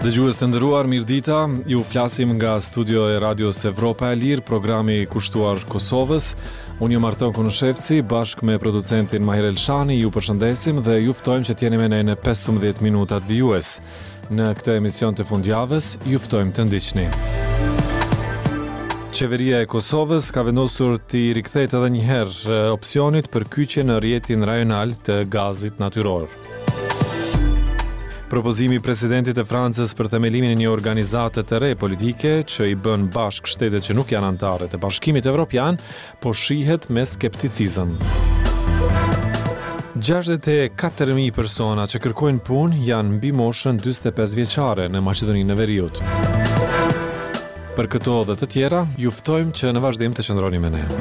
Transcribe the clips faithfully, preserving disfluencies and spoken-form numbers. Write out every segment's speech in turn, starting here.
Dëgjues të nderuar, mirëdita, ju flasim nga studio e Radios Evropa e Lirë, programi kushtuar Kosovës. Unë jam Arton Kunushevci, bashkë me producentin Mahir Elshani, ju përshëndesim dhe ju ftojmë që t'jeni me ne në pesëmbëdhjetë minutat vijues. Në këtë emision të fundjavës, ju ftojmë të ndiqni. Qeveria e Kosovës ka vendosur t'i rikthejë edhe një herë opsionit për kyçje në rrjetin rajonal të gazit natyror. Propozimi i presidentit të Francës për themelimin e një organizate të re politike që i bën bashk shtetet që nuk janë anëtare të Bashkimit Evropian, po shihet me skepticizëm. gjashtëdhjetë e katër mijë persona që kërkojnë punë janë mbi moshën dyzet e pesë vjeçare në Maqedoninë e Veriut. Për këto dhe të tjera, ju ftojmë që në vazhdim të qëndroni me ne.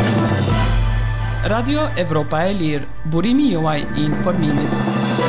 Radio Evropa e Lirë, burimi juaj i informimit.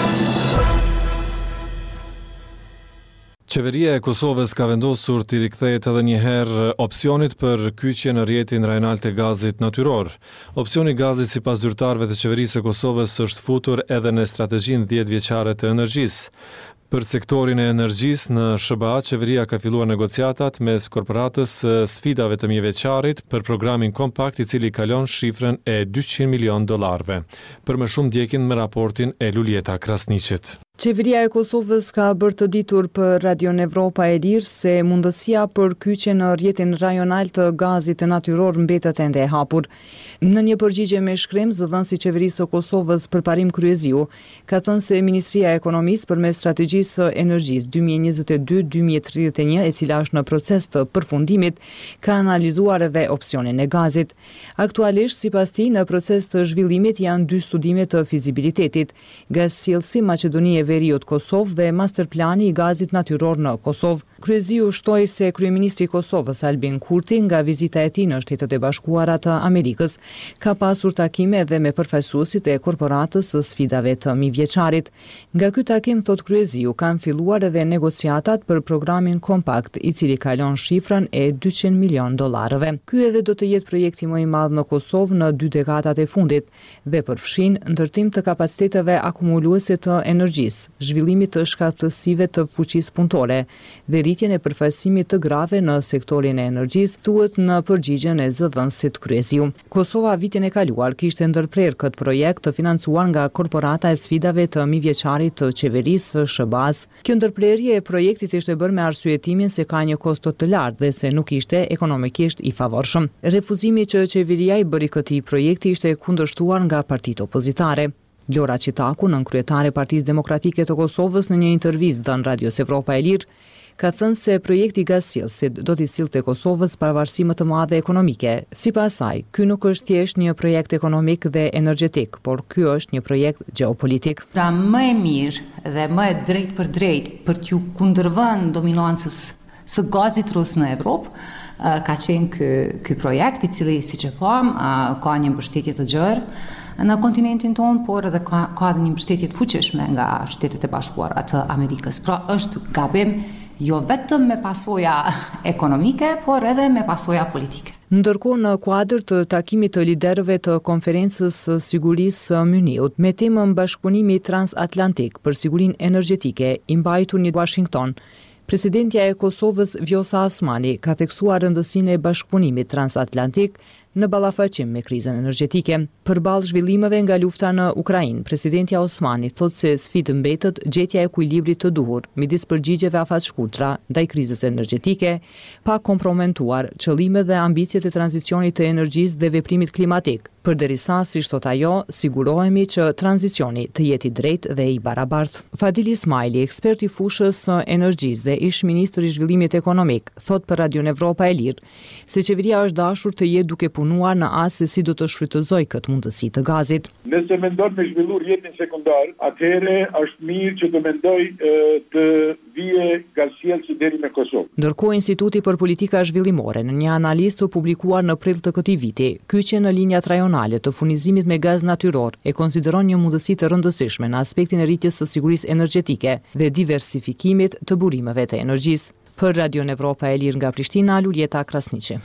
Qeveria e Kosovës ka vendosur t'i rikthehet edhe një herë opsionit për kyçje në rrjetin rajonal të gazit natyror. Opsioni i gazit sipas zyrtarëve të qeverisë së Kosovës është futur edhe në strategjinë dhjetë vjeçare të energjisë. Për sektorin e energjisë në S B A, qeveria ka filluar negociatat mes korporatës së sfidave të mijëvjeçarit për programin kompakt i cili kalon shifrën e dyqind milion dollarëve. Për më shumë ndjekin me raportin e Luljeta Krasniqit. Qeveria e Kosovës ka bërë të ditur për Radion Evropa e Lirë se mundësia për kyçje në rrjetin rajonal të gazit natyror mbetet ende e hapur. Në një përgjigje me shkrim, zëdhënësi i qeverisë së Kosovës Përparim Kryeziu ka thënë se Ministria e Ekonomisë përmes strategjisë së energjisë dy mijë e njëzet e dy dy mijë e tridhjetë e një, e cila është në proces të përfundimit, ka analizuar edhe opsionin e gazit. Aktualisht, sipas tij, në proces të zhvillimit janë dy studime të fizibilitetit: Gazsjellsi Maqedonia Veriut Kosovë dhe masterplani i gazit natyror në Kosovë. Kryeziu shtoi se kryeministri i Kosovës Albin Kurti nga vizita e tij në Shtetet e Bashkuara të Amerikës ka pasur takime edhe me përfaqësuesit e korporatës së sfidave të mijëvjeçarit. Nga ky takim, thot Kryeziu, kanë filluar edhe negociatat për programin kompakt, i cili kalon shifrën e dyqind milion dollarëve. Ky edhe do të jetë projekti më i madh në Kosovë në dy dekadat e fundit dhe përfshin ndërtim të kapaciteteve akumuluese të energjisë, zhvillimit të shkatësive të fuqisë punëtore dhe rritjen e përfaqësimit të grave në sektorin e energjisë, thuhet në përgjigjen e zëdhënësit Kryeziu. Kosova vitin e kaluar kishte ndërprer këtë projekt të financuar nga korporata e sfidave të mijëvjeçarit të qeverisë së S B A-s. Kjo ndërprerje e projektit ishte bërë me arsyetimin se ka një kosto të lartë dhe se nuk ishte ekonomikisht i favorshëm. Refuzimi që qeveria i bëri këtij projekti ishte kundërshtuar nga partitë opozitare. Lora Qitaku, nënkryetare e Partisë Demokratike të Kosovës, në një intervistë dhënë Radios Evropa e Lirë, ka thënë se projekti gazsjellësit do t'i sillte Kosovës pavarësi më të madhe ekonomike. Sipas saj, ky nuk është thjesht një projekt ekonomik dhe energjetik, por ky është një projekt gjeopolitik. Pra më e mirë dhe më e drejt për drejt për t'ju kundërvënë dominancës së gazit rus në Evropë, ka qenë ky ky projekt, i cili, siç e pam, ka një mbështetje të gjerë në kontinentin tonë, por edhe ka, ka edhe një mbështetje të fuqishme nga Shtetet e Bashkuara të Amerikës. Pra është gabim jo vetëm me pasoja ekonomike, por edhe me pasoja politike. Ndërkohë, në kuadër të takimit të liderëve të konferencës së sigurisë së Myniut me temën bashkëpunimi transatlantik për sigurinë energjetike i mbajtur në Washington, Presidentja e Kosovës Vjosa Osmani ka theksuar rëndësinë e bashkëpunimit transatlantik në ballafaqim me krizën energjetike. Përballë zhvillimeve nga lufta në Ukrainë, Presidentja Osmani thotë se sfidë mbetet gjetja e ekuilibrit të duhur midis përgjigjeve afatshkurtra ndaj krizës energjetike, pa komprometuar qëllimet dhe ambicjet e tranzicionit të energjisë dhe veprimit klimatik, përderisa, siç thot ajo, sigurohemi që tranzicioni të jetë i drejtë dhe i barabartë. Fadil Ismaili, ekspert i fushës së energjisë dhe ish ministri i zhvillimit ekonomik, thot për Radion Evropa e Lirë se qeveria është dashur të jetë duke punuar në as se si do të shfrytëzoj këtë mundësi të gazit. Nëse mendon me zhvilluar rrjetin sekondar, atëherë është mirë që të mendoj e, të vije gazsjellsi deri në Kosovë. Ndërkohë, Instituti për Politika Zhvillimore në një analizë të publikuar në prill të këtij viti, kyçja në linjat rajonale të furnizimit me gaz natyror e konsideron një mundësi të rëndësishme në aspektin e rritjes së sigurisë energjetike dhe diversifikimit të burimeve të energjisë. Për Radion Evropa e Lirë nga Prishtina, Luljeta Krasniqi.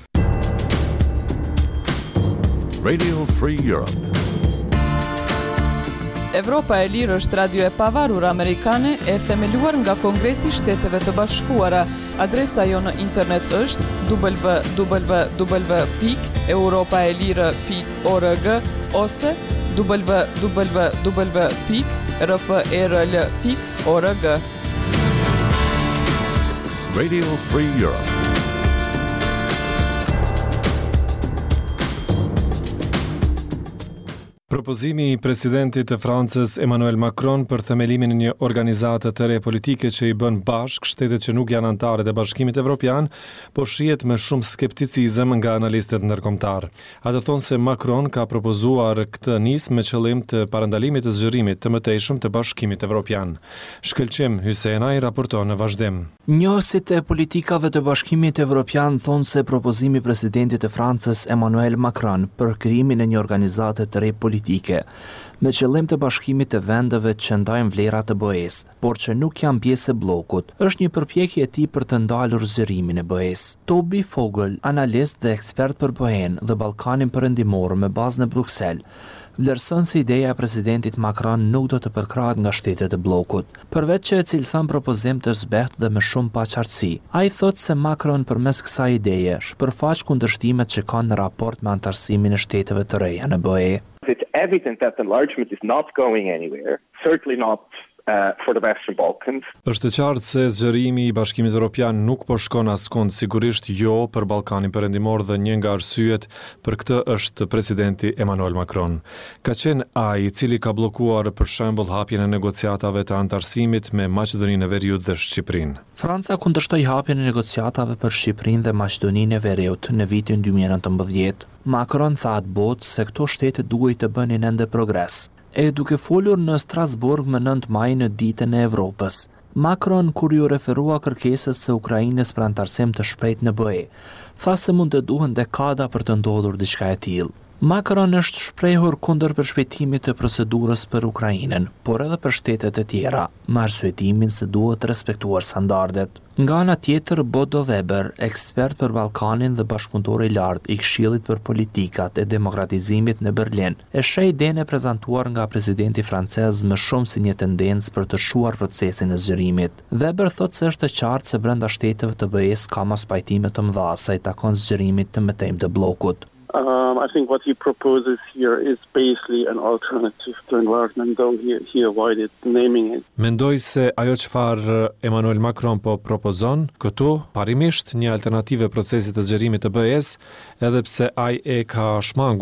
Radio Free Europe. Evropa e Lirë është radio e pavarur amerikane e themeluar nga Kongresi i Shteteve të Bashkuara. Adresa jo në internet është w w w pikë europaelire pikë org ose w w w pikë r f e r l pikë org. Radio Free Europe. Propozimi i presidentit të Francës Emmanuel Macron për themelimin e një organizate të re politike që i bën bashk shtetet që nuk janë anëtare të Bashkimit Evropian, po shihet me shumë skepticizëm nga analistët ndërkombëtar. Ata thonë se Macron ka propozuar këtë nismë me qëllim të parandalimit të zgjerimit të mëtejshëm të Bashkimit Evropian. Shkëlqim Hysenaj raporton në vazhdim. Njohësit e politikave të Bashkimit Evropian thonë se propozimi i presidentit të Francës Emmanuel Macron për krijimin e një organizate të re politike me qëllim të bashkimit të vendeve që ndajnë vlerat të B E-s, por që nuk janë pjesë e bllokut, është një përpjekje e tij për të ndalur zgjerimin e B E-s. Toby Fogel, analist dhe ekspert për B E-n dhe Ballkanin Perëndimor me bazë në Bruksel, vlerëson se ideja e presidentit Macron nuk do të përkrahet nga shtetet e bllokut. Përveç që e cilëson propozim të zbehtë dhe me shumë paqartësi, ai thotë se Macron përmes kësaj ideje shpërfaq kundërshtimet që kanë në raport me antarësimin e shteteve të reja në B E. It's evident that enlargement is not going anywhere, certainly not uh, for the Western Balkans. Është e qartë se zgjerimi i Bashkimit Evropian nuk po shkon askund, sigurisht jo për Ballkanin Perëndimor dhe një nga arsyet për këtë është presidenti Emmanuel Macron. Ka qenë ai i cili ka bllokuar për shembull hapjen e negociatave të antarësimit me Maqedoninë e Veriut dhe Shqipërinë. Franca kundërshtoi hapjen e negociatave për Shqipërinë dhe Maqedoninë e Veriut në vitin dy mijë e nëntëmbëdhjetë. Macron tha atë botë se këto shtete duhet të bënin ende progres. E duke folur në Strasburg më nëntë maj në ditën e Evropës, Macron, kur ju referua kërkesës së Ukrainës për antarësim të shpejt në B E, tha se mund të duhen dekada për të ndodhur diçka e tillë. Macron është shprehur kundër përshpejtimit të procedurës për Ukrainën, por edhe për shtetet e tjera, me arsyetimin se duhet respektuar standardet. Nga ana tjetër, Bodo Weber, ekspert për Ballkanin dhe bashkëpunëtor i lartë i Këshillit për Politikat e Demokratizimit në Berlin, e sheh idenë e prezantuar nga presidenti francez më shumë si një tendencë për të shuar procesin e zgjerimit. Weber thotë se është e qartë se brenda shteteve të B E-s ka mos pajtime të mëdha sa i takon zgjerimit të mëtejmë të bllokut. Um, I think what he proposes here is basically an alternative to enlargement, though he, he avoided naming it. Mendoj se ajo çfarë Emmanuel Macron po propozon këtu, parimisht një alternativë procesit të zgjerimit të B E-s, edhe pse ai e ka shmangur